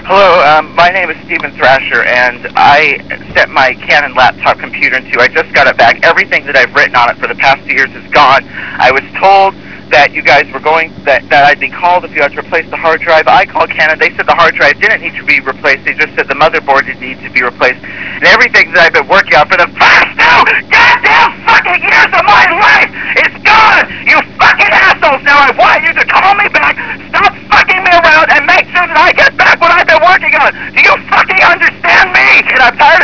Hello, my name is Stephen Thrasher, and I set my Canon laptop computer into. I just got it back. Everything that I've written on it for the past 2 years is gone. I was told that you guys were that I'd be called if you had to replace the hard drive. I called Canon. They said the hard drive didn't need to be replaced. They just said the motherboard didn't need to be replaced. And everything that I've been working on for the past 2 goddamn fucking years of my life is gone! You fucking assholes! Now I want you to call me back, stop fucking me around, and make sure that I get back what I've been working on! Do you fucking understand me? And I'm tired